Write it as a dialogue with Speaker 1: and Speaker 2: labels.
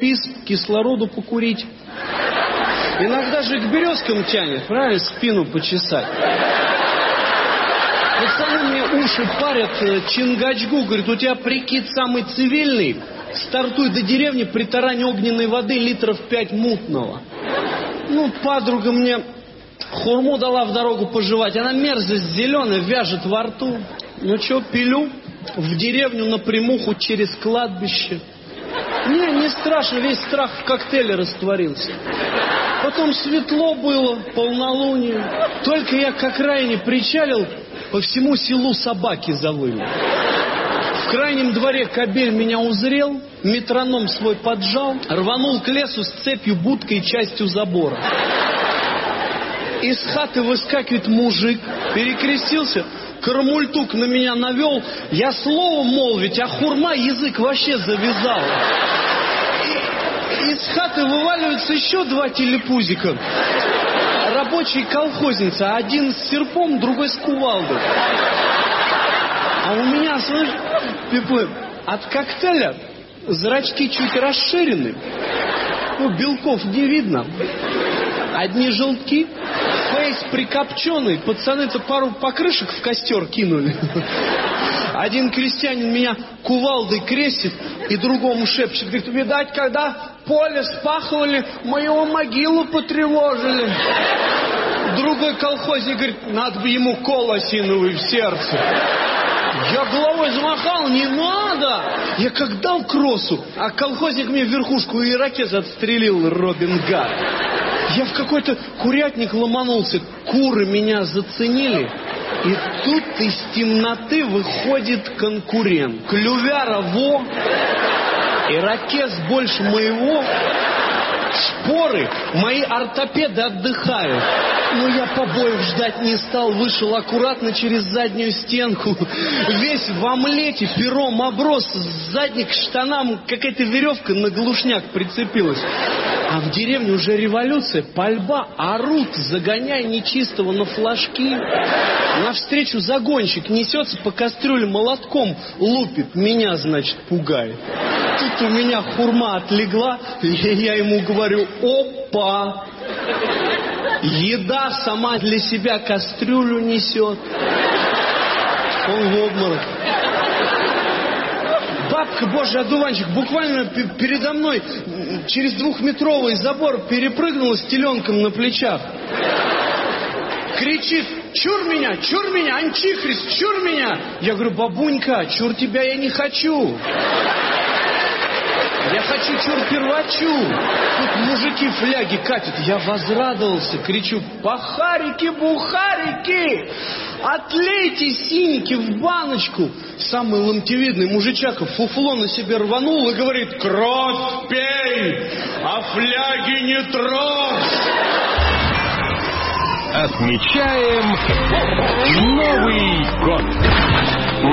Speaker 1: спис, кислороду покурить. Иногда же к березкам тянет, правильно, спину почесать. Пацаны мне уши парят, Чингачгук, говорит, у тебя прикид самый цивильный, стартуй до деревни, притарань огненной воды литров 5 мутного. Ну, подруга мне хурму дала в дорогу пожевать, она мерзость зеленая, вяжет во рту. Ну что, пилю в деревню напрямуху через кладбище. Не страшно, весь страх в коктейле растворился. Потом светло было, полнолуние. Только я к окраине причалил, по всему селу собаки завыли. В крайнем дворе кобель меня узрел, метроном свой поджал, рванул к лесу с цепью, будкой и частью забора. Из хаты выскакивает мужик, перекрестился, карамультук на меня навел, я слово молвить, а хурма язык вообще завязал. Из хаты вываливаются еще 2 телепузика. Рабочие колхозницы, один с серпом, другой с кувалдой. А у меня, слышь, от коктейля зрачки чуть расширены. Ну, белков не видно. Одни желтки, фейс прикопченый. Пацаны-то пару покрышек в костер кинули. Один крестьянин меня кувалдой крестит и другому шепчет. Говорит, видать, когда поле спахивали, моего могилу потревожили. Другой колхозник говорит, надо бы ему кол осиновый в сердце. Я головой замахал, не надо. Я как дал кроссу, а колхозник мне верхушку ирокез отстрелил, Робин Гад. Я в какой-то курятник ломанулся, куры меня заценили. И тут из темноты выходит конкурент. Клювяра во, ирокез больше моего, шпоры, мои ортопеды отдыхают. Но я побоев ждать не стал, вышел аккуратно через заднюю стенку. Весь в омлете, пером оброс, задник к штанам какая-то веревка на глушняк прицепилась. А в деревне уже революция, пальба, орут, загоняя нечистого на флажки. Навстречу загонщик несется по кастрюле молотком, лупит, меня, значит, пугает. Тут у меня хурма отлегла, и я ему говорю, опа! Еда сама для себя кастрюлю несет. Он в обморок. Бабка, божий одуванчик, буквально передо мной через 2-метровый забор перепрыгнула с теленком на плечах. Кричит, чур меня, антихрист, чур меня. Я говорю, бабунька, чур тебя я не хочу. Я хочу чур-первачу. Тут мужики фляги катят. Я возрадовался, кричу, пахарики-бухарики, отлейте синьки в баночку. Самый ломтевидный мужичака фуфло на себе рванул и говорит, кровь пей, а фляги не трожь.
Speaker 2: Отмечаем Новый год.